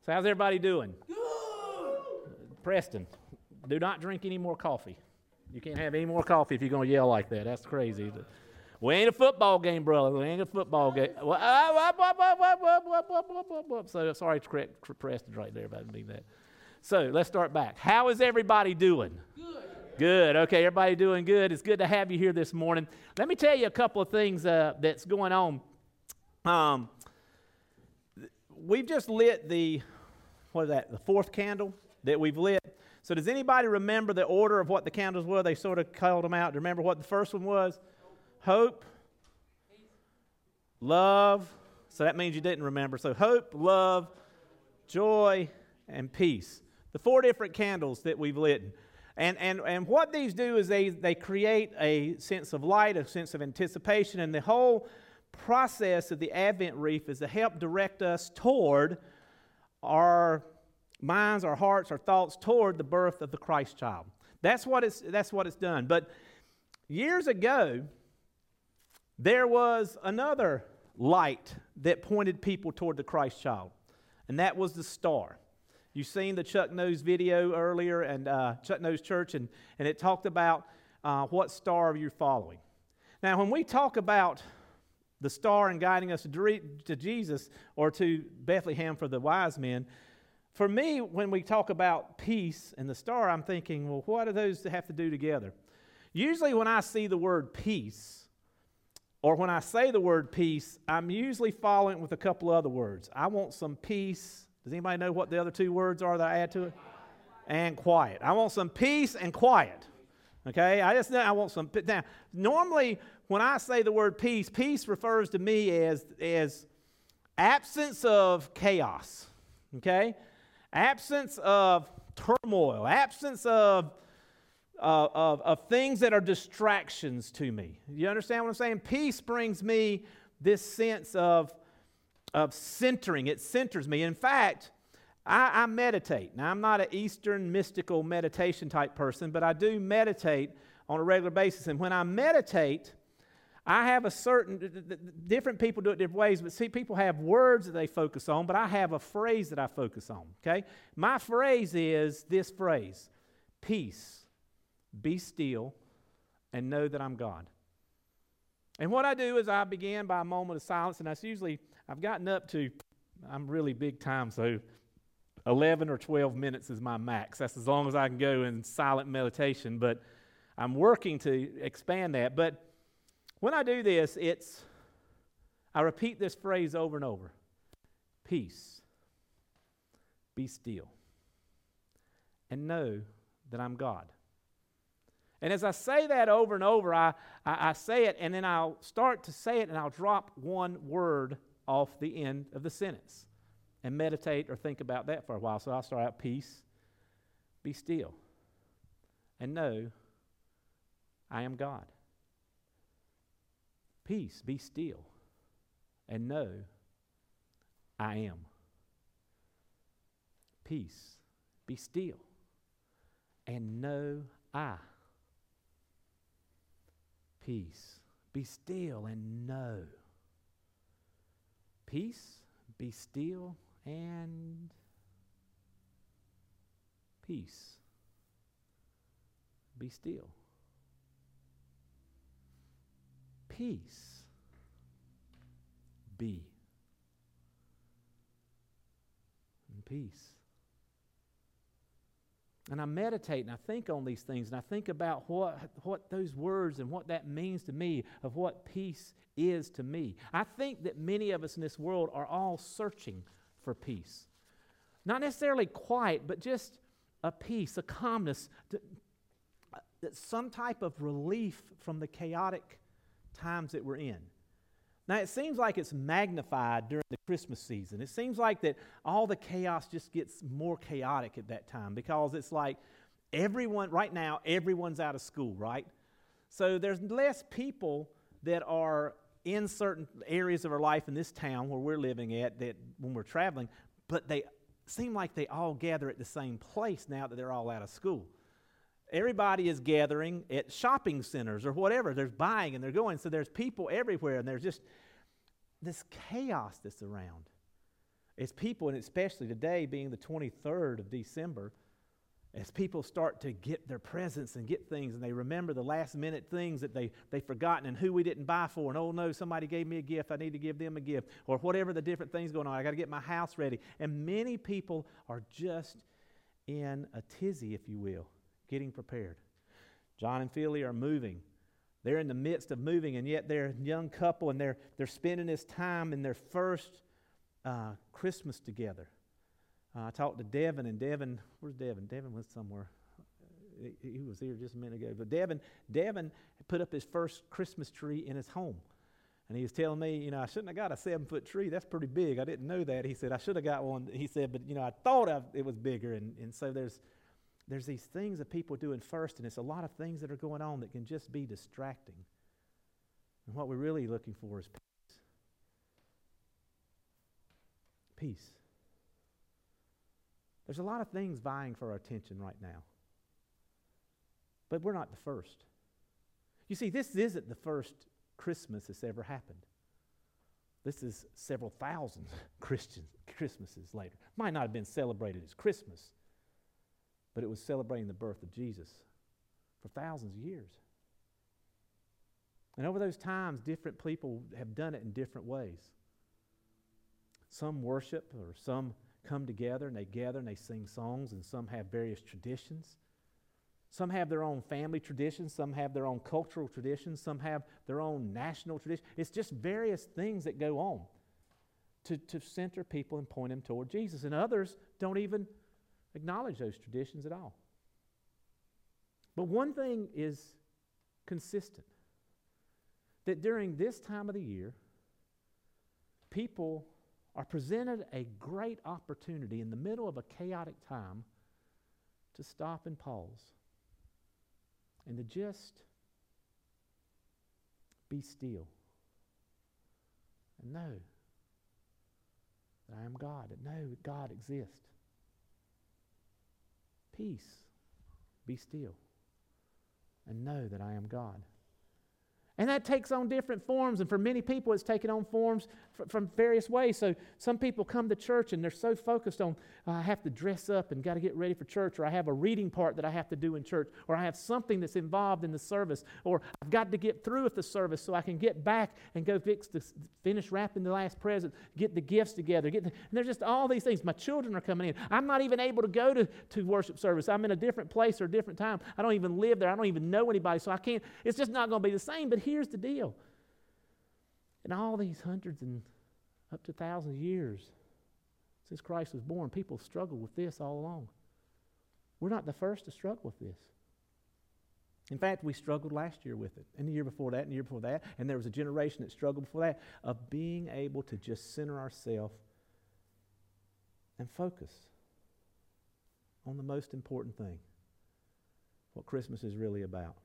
So how's everybody doing? Good. Preston, do not drink any more coffee. You can't have any more coffee if you're going to yell like that. That's crazy. We ain't a football game, brother. We ain't a football game. So sorry to correct Preston right there, but I didn't mean that. So let's start back. How is everybody doing? Good. Good. Okay, everybody doing good. It's good to have you here this morning. Let me tell you a couple of things that's going on. We've just lit the fourth candle that we've lit. So does anybody remember the order of what the candles were? They sort of called them out. Do you remember what the first one was? Hope, love. So that means you didn't remember. So hope, love, joy, and peace. The four different candles that we've lit. And what these do is they create a sense of light, a sense of anticipation, and the whole process of the Advent wreath is to help direct us toward our minds, our hearts, our thoughts toward the birth of the Christ child. That's what it's done. But years ago, there was another light that pointed people toward the Christ child, and that was the star. You've seen the Chuck Nose video earlier, and Chuck Nose Church, and it talked about what star you're following. Now, when we talk about the star and guiding us to Jesus or to Bethlehem for the wise men, for me, when we talk about peace and the star, I'm thinking, well, what do those have to do together? Usually when I see the word peace, or when I say the word peace, I'm usually following it with a couple other words. I want some peace. Does anybody know what the other two words are that I add to it? And quiet. I want some peace and quiet. Okay? I want some. Now, normally when I say the word peace, peace refers to me as absence of chaos. Okay? Absence of turmoil, absence of things that are distractions to me. You understand what I'm saying? Peace brings me this sense of centering. It centers me. In fact, I meditate. Now, I'm not an Eastern mystical meditation type person, but I do meditate on a regular basis. And when I meditate, I have a certain, different people do it different ways, but see, people have words that they focus on, but I have a phrase that I focus on, okay? My phrase is this phrase: peace, be still, and know that I'm God. And what I do is I begin by a moment of silence, and I've gotten up to, I'm really big time, so 11 or 12 minutes is my max. That's as long as I can go in silent meditation, but I'm working to expand that. But when I do this, I repeat this phrase over and over. Peace, be still, and know that I'm God. And as I say that over and over, I say it, and then I'll start to say it, and I'll drop one word off the end of the sentence and meditate or think about that for a while. So I'll start out, peace, be still, and know I am God. Peace, be still, and know I am. Peace, be still, and know I. Peace, be still, and know. Peace, be still, and peace, be still. Peace, be, and peace. And I meditate and I think on these things, and I think about what those words and what that means to me, of what peace is to me. I think that many of us in this world are all searching for peace. Not necessarily quiet, but just a peace, a calmness, some type of relief from the chaotic times that we're in. Now, it seems like it's magnified during the Christmas season. It seems like that all the chaos just gets more chaotic at that time, because it's like right now, everyone's out of school, right? So there's less people that are in certain areas of our life in this town where we're living at, that when we're traveling, but they seem like they all gather at the same place now that they're all out of school. Everybody is gathering at shopping centers or whatever. They're buying and they're going. So there's people everywhere, and there's just this chaos that's around. as people, and especially today being the 23rd of December, as people start to get their presents and get things, and they remember the last minute things that they've forgotten and who we didn't buy for, and oh no, somebody gave me a gift, I need to give them a gift, or whatever the different things going on, I got to get my house ready. And many people are just in a tizzy, if you will, getting prepared. John and Philly are moving. They're in the midst of moving, and yet they're a young couple, and they're spending this time in their first Christmas together. I talked to Devin, and Devin, where's Devin? Devin was somewhere. He was here just a minute ago. But Devin put up his first Christmas tree in his home. And he was telling me, I shouldn't have got a 7-foot tree. That's pretty big. I didn't know that. He said, I should have got one. He said, but, I thought it was bigger. And so there's these things that people are doing first, and it's a lot of things that are going on that can just be distracting. And what we're really looking for is peace. Peace. There's a lot of things vying for our attention right now. But we're not the first. You see, this isn't the first Christmas that's ever happened. This is several thousand Christmases later. Might not have been celebrated as Christmas, but it was celebrating the birth of Jesus for thousands of years. And over those times, different people have done it in different ways. Some worship, or some come together and they gather and they sing songs, and some have various traditions. Some have their own family traditions, some have their own cultural traditions, some have their own national traditions. It's just various things that go on to center people and point them toward Jesus. And others don't even acknowledge those traditions at all. But one thing is consistent, that during this time of the year, people are presented a great opportunity in the middle of a chaotic time to stop and pause and to just be still and know that I am God, and know that God exists. Peace, be still, and know that I am God. And that takes on different forms, and for many people it's taken on forms from various ways. So some people come to church and they're so focused on, I have to dress up and got to get ready for church, or I have a reading part that I have to do in church, or I have something that's involved in the service, or I've got to get through with the service so I can get back and go finish wrapping the last present, get the gifts together. And there's just all these things. My children are coming in. I'm not even able to go to worship service. I'm in a different place or a different time. I don't even live there. I don't even know anybody, so I can't. It's just not going to be the same. But here's the deal. In all these hundreds and up to thousands of years since Christ was born, people struggle with this all along. We're not the first to struggle with this. In fact, we struggled last year with it, and the year before that, and the year before that, and there was a generation that struggled before that, of being able to just center ourselves and focus on the most important thing, what Christmas is really about.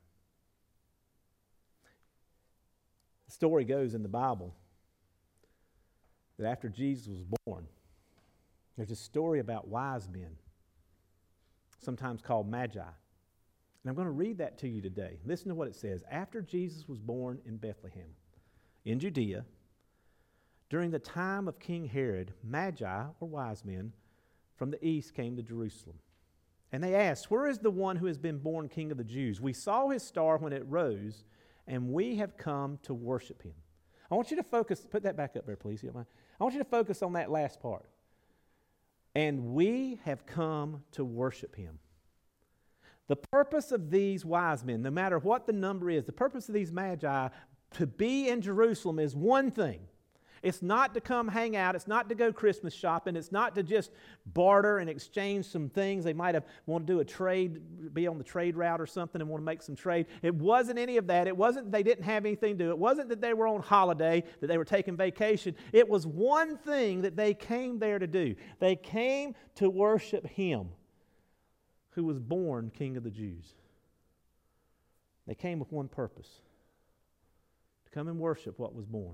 The story goes in the Bible that after Jesus was born, there's a story about wise men, sometimes called magi. And I'm going to read that to you today. Listen to what it says. After Jesus was born in Bethlehem, in Judea, during the time of King Herod, magi, or wise men, from the east came to Jerusalem. And they asked, "Where is the one who has been born King of the Jews? We saw his star when it rose, and we have come to worship him." I want you to focus, put that back up there, please. I want you to focus on that last part. And we have come to worship him. The purpose of these wise men, no matter what the number is, the purpose of these magi to be in Jerusalem is one thing. It's not to come hang out. It's not to go Christmas shopping. It's not to just barter and exchange some things. They might have want to do a trade, be on the trade route or something and want to make some trade. It wasn't any of that. It wasn't they didn't have anything to do. It wasn't that they were on holiday, that they were taking vacation. It was one thing that they came there to do. They came to worship him who was born King of the Jews. They came with one purpose: to come and worship what was born.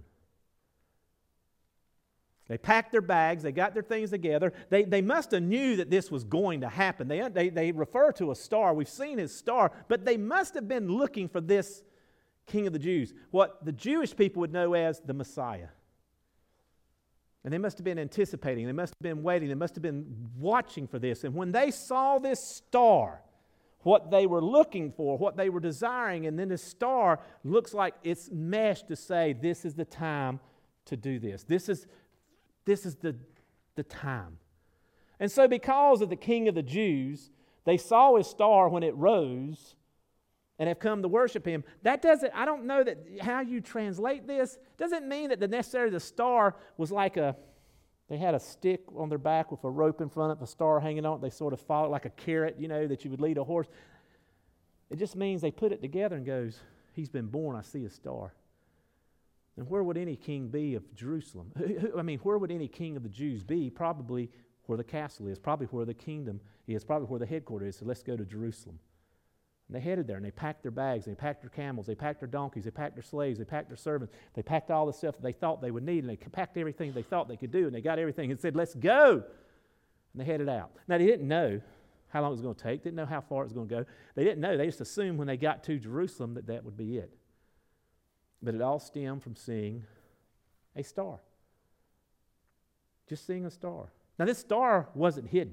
They packed their bags. They got their things together. They must have knew that this was going to happen. They refer to a star. We've seen his star. But they must have been looking for this King of the Jews, what the Jewish people would know as the Messiah. And they must have been anticipating. They must have been waiting. They must have been watching for this. And when they saw this star, what they were looking for, what they were desiring, and then the star looks like it's meshed to say, this is the time to do this. This is the time. And so because of the King of the Jews, they saw his star when it rose and have come to worship him. That doesn't, I don't know that how you translate this, doesn't mean that necessarily the star was like they had a stick on their back with a rope in front of a star hanging on it. They sort of followed like a carrot, that you would lead a horse. It just means they put it together and goes, he's been born, I see a star. And where would any king be of Jerusalem? Where would any king of the Jews be? Probably where the castle is, probably where the kingdom is, probably where the headquarters is. So let's go to Jerusalem. And they headed there, and they packed their bags, they packed their camels, they packed their donkeys, they packed their slaves, they packed their servants, they packed all the stuff that they thought they would need, and they packed everything they thought they could do, and they got everything and said, let's go. And they headed out. Now, they didn't know how long it was going to take, didn't know how far it was going to go. They didn't know. They just assumed when they got to Jerusalem that would be it. But it all stemmed from seeing a star. Just seeing a star. Now, this star wasn't hidden.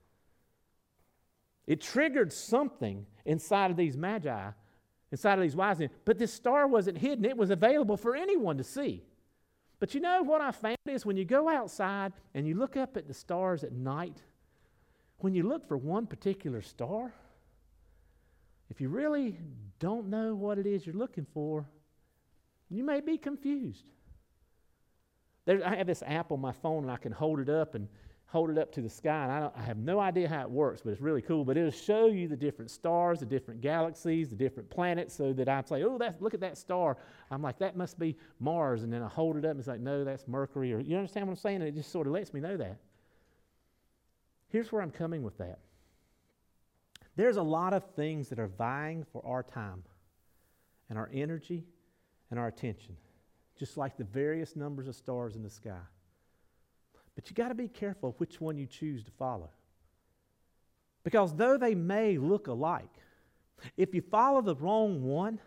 It triggered something inside of these magi, inside of these wise men. But this star wasn't hidden. It was available for anyone to see. But you know what I found is when you go outside and you look up at the stars at night, when you look for one particular star, if you really don't know what it is you're looking for, you may be confused. I have this app on my phone, and I can hold it up to the sky, and I have no idea how it works, but it's really cool. But it'll show you the different stars, the different galaxies, the different planets, so that I'd say, look at that star. I'm like, that must be Mars, and then I hold it up, and it's like, no, that's Mercury. Or you understand what I'm saying? And it just sort of lets me know that. Here's where I'm coming with that. There's a lot of things that are vying for our time and our energy and our attention, just like the various numbers of stars in the sky. But you got to be careful which one you choose to follow. Because though they may look alike, if you follow the wrong one,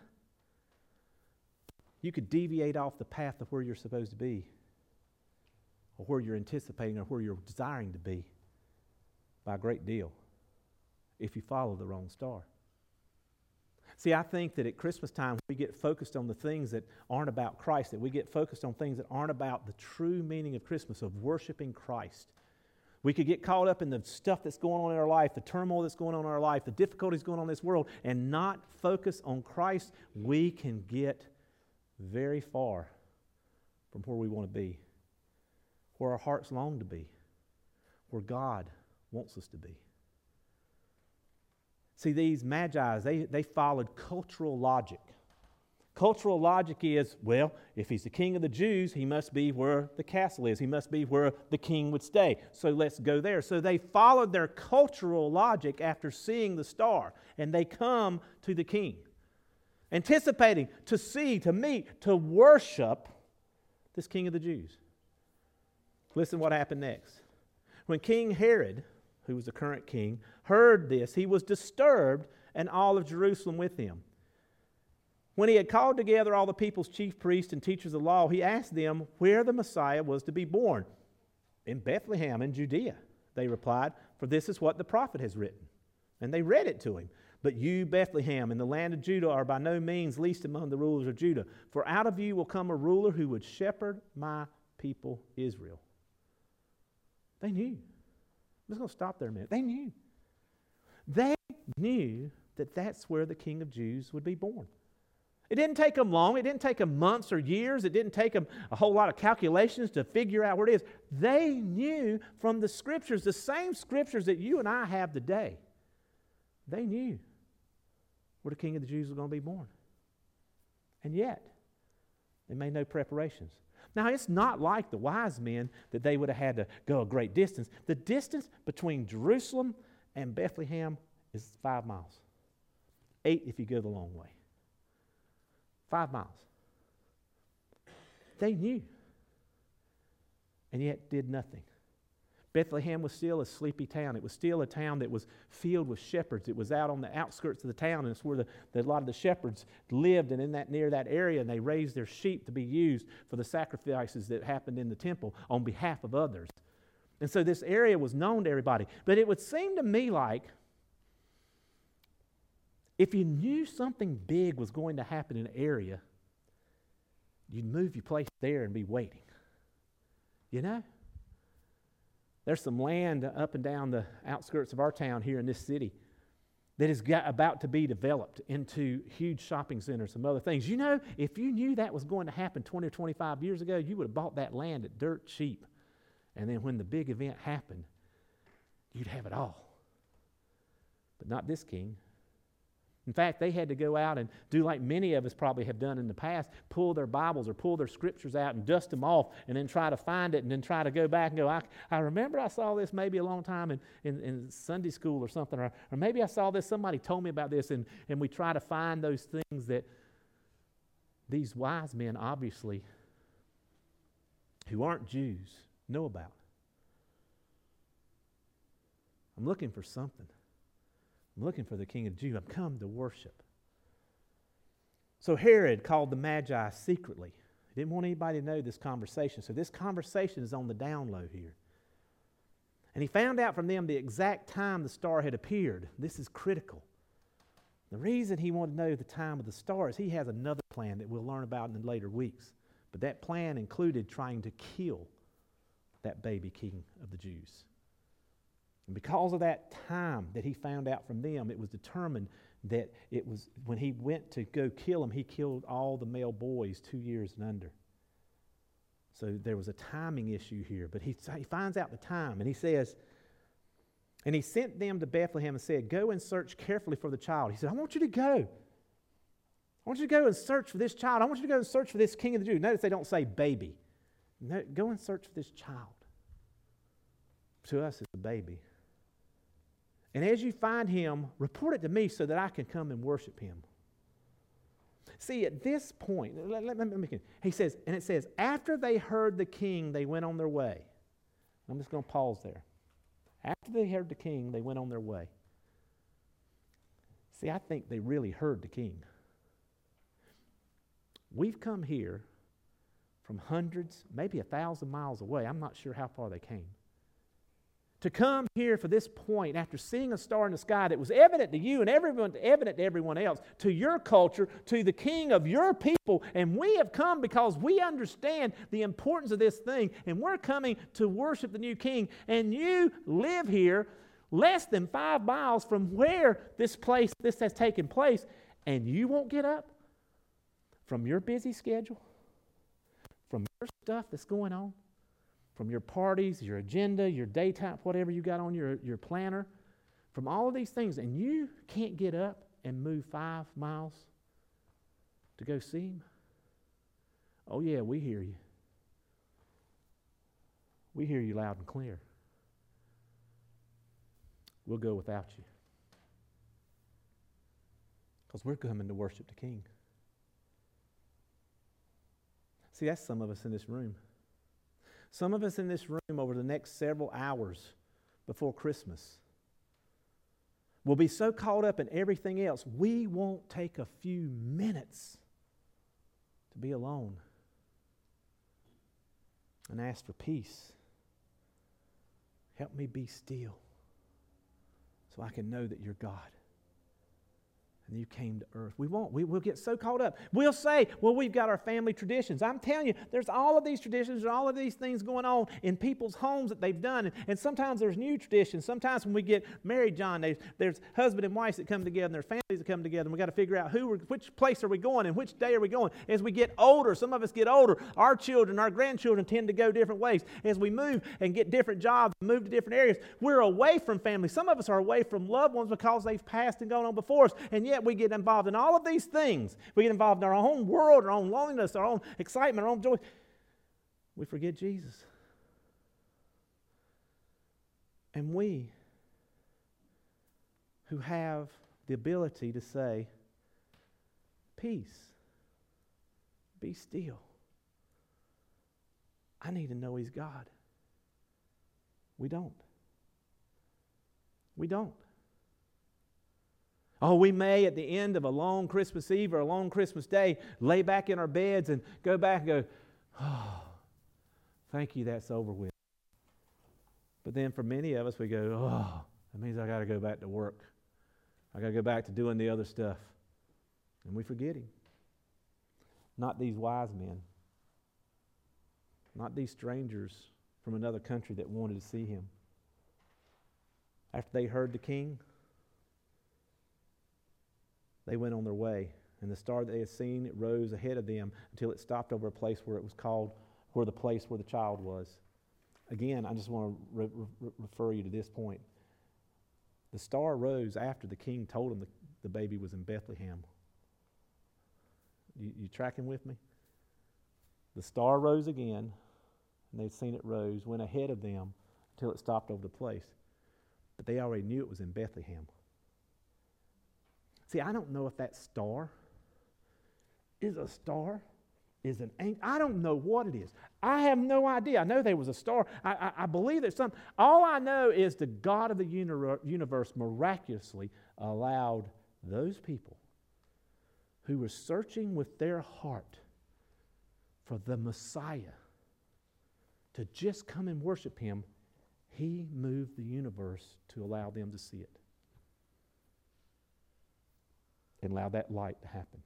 you could deviate off the path of where you're supposed to be, or where you're anticipating, or where you're desiring to be by a great deal if you follow the wrong star. See, I think that at Christmas time, we get focused on the things that aren't about Christ, that we get focused on things that aren't about the true meaning of Christmas, of worshiping Christ. We could get caught up in the stuff that's going on in our life, the turmoil that's going on in our life, the difficulties going on in this world, and not focus on Christ. We can get very far from where we want to be, where our hearts long to be, where God wants us to be. See, these magi, they followed cultural logic. Cultural logic is, well, if he's the king of the Jews, he must be where the castle is. He must be where the king would stay. So let's go there. So they followed their cultural logic after seeing the star, and they come to the king, anticipating to see, to meet, to worship this king of the Jews. Listen what happened next. When King Herod, who was the current king, heard this, he was disturbed, and all of Jerusalem with him. When he had called together all the people's chief priests and teachers of law, he asked them where the Messiah was to be born. In Bethlehem in Judea, they replied, for this is what the prophet has written. And they read it to him. But you, Bethlehem, in the land of Judah, are by no means least among the rulers of Judah. For out of you will come a ruler who would shepherd my people Israel. They knew. I'm just going to stop there a minute. They knew. They knew that that's where the King of Jews would be born. It didn't take them long. It didn't take them months or years. It didn't take them a whole lot of calculations to figure out where it is. They knew from the Scriptures, the same Scriptures that you and I have today. They knew where the King of the Jews was going to be born. And yet, they made no preparations. Now, it's not like the wise men that they would have had to go a great distance. The distance between Jerusalem and Bethlehem is 5 miles. 8 if you go the long way. 5 miles. They knew, and yet did nothing. Bethlehem was still a sleepy town. It was still a town that was filled with shepherds. It was out on the outskirts of the town, and it's where a lot of the shepherds lived, and near that area, and they raised their sheep to be used for the sacrifices that happened in the temple on behalf of others. And so this area was known to everybody. But it would seem to me like if you knew something big was going to happen in an area, you'd move your place there and be waiting. You know? There's some land up and down the outskirts of our town here in this city that is about to be developed into huge shopping centers, some other things. You know, if you knew that was going to happen 20 or 25 years ago, you would have bought that land at dirt cheap. And then when the big event happened, you'd have it all. But not this king. In fact, they had to go out and do like many of us probably have done in the past, pull their Bibles or pull their scriptures out and dust them off and then try to find it and then try to go back and go, I remember I saw this maybe a long time in Sunday school or something, or maybe I saw this, somebody told me about this, and we try to find those things that these wise men obviously, who aren't Jews, know about. I'm looking for something. I'm looking for the King of the Jews. I've come to worship. So Herod called the Magi secretly. He didn't want anybody to know this conversation. So this conversation is on the down low here. And he found out from them the exact time the star had appeared. This is critical. The reason he wanted to know the time of the star is he has another plan that we'll learn about in the later weeks. But that plan included trying to kill that baby king of the Jews. And because of that time that he found out from them, it was determined that it was when he went to go kill him, he killed all the male boys 2 years and under. So there was a timing issue here. But he finds out the time, and he says, and he sent them to Bethlehem and said, go and search carefully for the child. He said, I want you to go. I want you to go and search for this child. I want you to go and search for this king of the Jews. Notice they don't say baby. No, go and search for this child. To us, it's a baby. And as you find him, report it to me so that I can come and worship him. See, at this point, he says, and it says, after they heard the king, they went on their way. I'm just going to pause there. After they heard the king, they went on their way. See, I think they really heard the king. We've come here from hundreds, maybe 1,000 miles away. I'm not sure how far they came. To come here for this point after seeing a star in the sky that was evident to you and evident to everyone else, to your culture, to the king of your people, and we have come because we understand the importance of this thing, and we're coming to worship the new king, and you live here less than 5 miles from where this has taken place, and you won't get up from your busy schedule, from your stuff that's going on, from your parties, your agenda, your daytime, whatever you got on your planner, from all of these things, and you can't get up and move 5 miles to go see him? Oh yeah, we hear you. We hear you loud and clear. We'll go without you. Because we're coming to worship the King. See, that's some of us in this room. Some of us in this room over the next several hours before Christmas will be so caught up in everything else, we won't take a few minutes to be alone and ask for peace. Help me be still so I can know that you're God. And you came to earth. We won't. We'll get so caught up. We'll say, well, we've got our family traditions. I'm telling you, there's all of these traditions and all of these things going on in people's homes that they've done. And sometimes there's new traditions. Sometimes when we get married, John, there's husband and wives that come together and there's families that come together. And we've got to figure out which place are we going and which day are we going. As we get older, some of us get older, our children, our grandchildren tend to go different ways. As we move and get different jobs, move to different areas, we're away from family. Some of us are away from loved ones because they've passed and gone on before us. And yet we get involved in all of these things. We get involved in our own world, our own loneliness, our own excitement, our own joy. We forget Jesus. And we who have the ability to say, peace, be still. I need to know He's God. We don't. We don't. Oh, we may at the end of a long Christmas Eve or a long Christmas Day lay back in our beds and go back and go, oh, thank you, that's over with. But then for many of us, we go, oh, that means I got to go back to work. I got to go back to doing the other stuff. And we forget Him. Not these wise men. Not these strangers from another country that wanted to see Him. After they heard the king, they went on their way. And the star that they had seen, it rose ahead of them until it stopped over a place where it was called, where the place where the child was. Again, I just want to refer you to this point. The star rose after the king told him the baby was in Bethlehem. You tracking with me? The star rose again, and they'd seen it rose, went ahead of them until it stopped over the place. But they already knew it was in Bethlehem. See, I don't know if that star is a star, is an angel. I don't know what it is. I have no idea. I know there was a star. I believe there's something. All I know is the God of the universe miraculously allowed those people who were searching with their heart for the Messiah to just come and worship Him. He moved the universe to allow them to see it and allow that light to happen.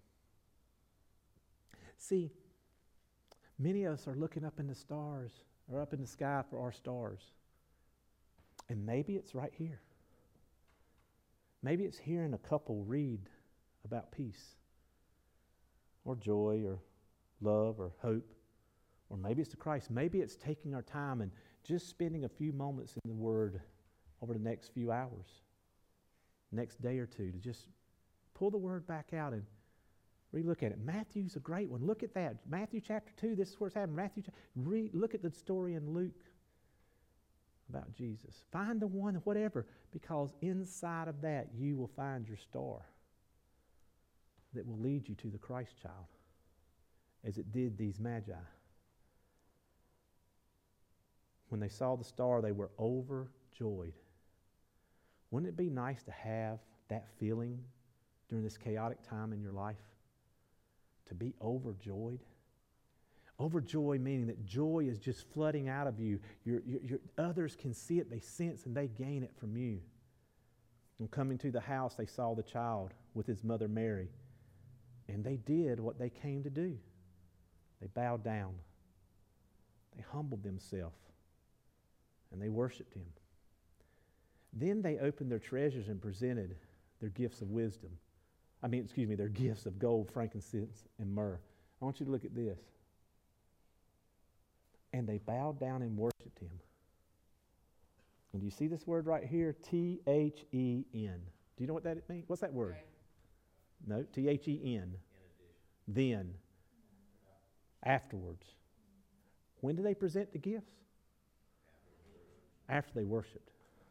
See, many of us are looking up in the stars or up in the sky for our stars. And maybe it's right here. Maybe it's hearing a couple read about peace or joy or love or hope. Or maybe it's the Christ. Maybe it's taking our time and just spending a few moments in the Word over the next few hours, next day or two, to just pull the Word back out and relook at it. Matthew's a great one. Look at that. Matthew chapter 2, this is where it's happening. Look at the story in Luke about Jesus. Find the one, whatever, because inside of that you will find your star that will lead you to the Christ child, as it did these magi. When they saw the star, they were overjoyed. Wouldn't it be nice to have that feeling during this chaotic time in your life? To be overjoyed? Overjoyed meaning that joy is just flooding out of you. Your others can see it, they sense, and they gain it from you. And coming to the house, they saw the child with his mother Mary. And they did what they came to do. They bowed down. They humbled themselves. And they worshiped Him. Then they opened their treasures and presented their gifts of wisdom. Their gifts of gold, frankincense, and myrrh. I want you to look at this. And they bowed down and worshiped Him. And do you see this word right here? T-H-E-N. Do you know what that means? What's that word? No, T-H-E-N. Then. Afterwards. When do they present the gifts? After they worshiped.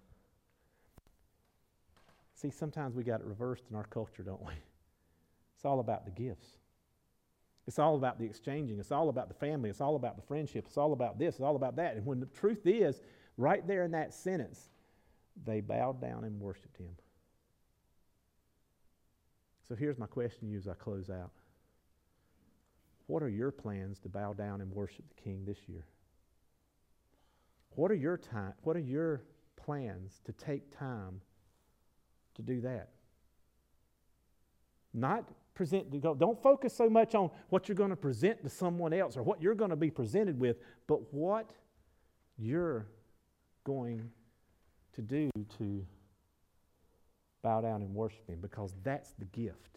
See, sometimes we got it reversed in our culture, don't we? It's all about the gifts. It's all about the exchanging. It's all about the family. It's all about the friendship. It's all about this. It's all about that. And when the truth is, right there in that sentence, they bowed down and worshiped Him. So here's my question to you as I close out. What are your plans to bow down and worship the King this year? What are your plans to take time to do that? Not don't focus so much on what you're going to present to someone else or what you're going to be presented with, but what you're going to do to bow down and worship Him, because that's the gift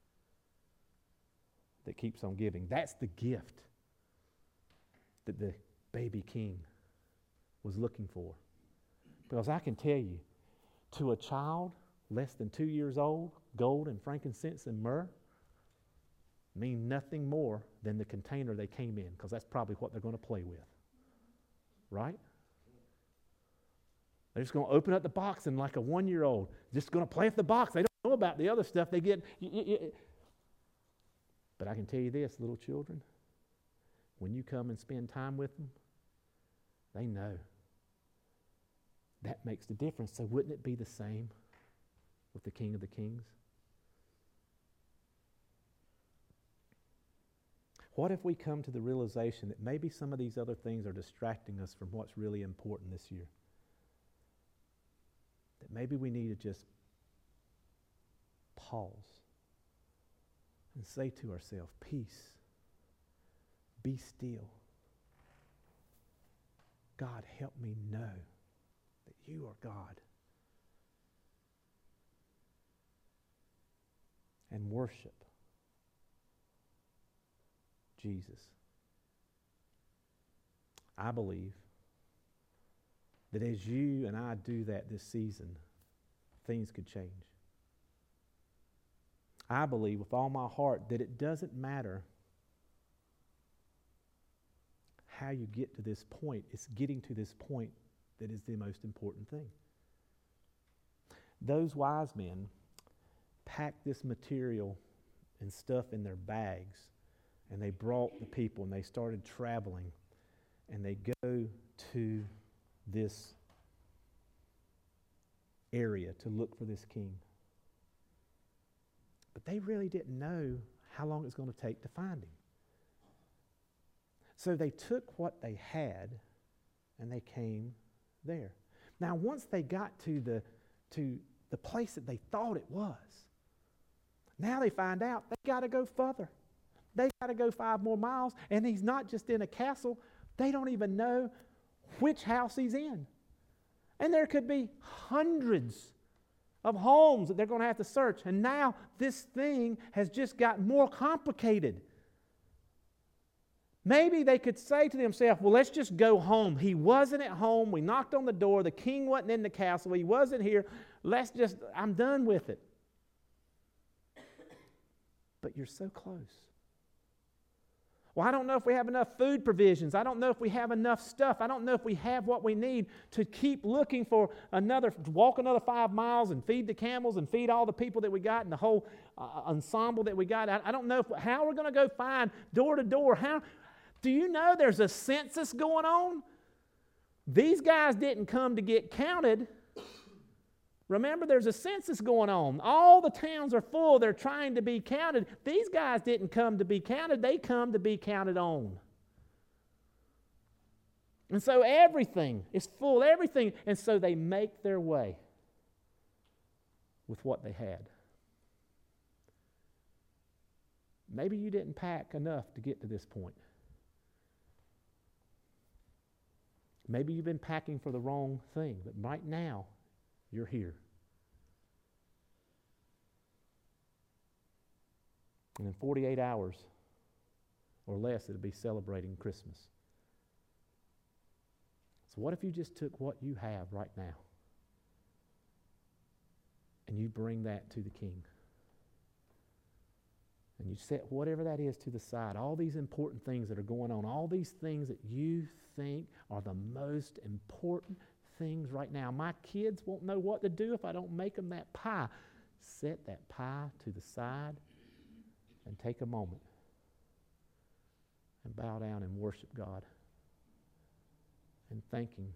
that keeps on giving. That's the gift that the baby king was looking for. Because I can tell you, to a child less than 2 years old, gold and frankincense and myrrh mean nothing more than the container they came in, because that's probably what they're going to play with. Right? They're just going to open up the box and like a 1-year-old, just going to play with the box. They don't know about the other stuff they get. But I can tell you this, little children, when you come and spend time with them, they know. That makes the difference. So wouldn't it be the same with the King of the Kings? What if we come to the realization that maybe some of these other things are distracting us from what's really important this year? That maybe we need to just pause and say to ourselves, peace, be still. God, help me know that you are God. And worship Jesus. I believe that as you and I do that this season, things could change. I believe with all my heart that it doesn't matter how you get to this point. It's getting to this point that is the most important thing. Those wise men packed this material and stuff in their bags, and they brought the people, and they started traveling, and they go to this area to look for this king. But they really didn't know how long it was going to take to find him. So they took what they had, and they came there. Now, once they got to the place that they thought it was, now they find out they got to go further. They got to go 5 more miles, and he's not just in a castle. They don't even know which house he's in. And there could be hundreds of homes that they're going to have to search. And now this thing has just gotten more complicated. Maybe they could say to themselves, well, let's just go home. He wasn't at home. We knocked on the door. The king wasn't in the castle. He wasn't here. I'm done with it. But you're so close. Well, I don't know if we have enough food provisions. I don't know if we have enough stuff. I don't know if we have what we need to keep looking for walk another 5 miles and feed the camels and feed all the people that we got and the whole ensemble that we got. I don't know how we're going to go find door to door. Do you know there's a census going on? These guys didn't come to get counted. Remember, there's a census going on. All the towns are full. They're trying to be counted. These guys didn't come to be counted. They come to be counted on. And so everything is full, everything. And so they make their way with what they had. Maybe you didn't pack enough to get to this point. Maybe you've been packing for the wrong thing, but right now, you're here. And in 48 hours or less, it'll be celebrating Christmas. So what if you just took what you have right now and you bring that to the King? And you set whatever that is to the side, all these important things that are going on, all these things that you think are the most important things right now. My kids won't know what to do if I don't make them that pie. Set that pie to the side and take a moment and bow down and worship God and thank Him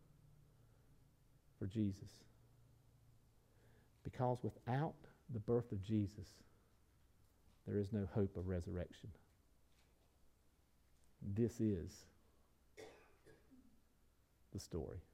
for Jesus. Because without the birth of Jesus, there is no hope of resurrection. This is the story.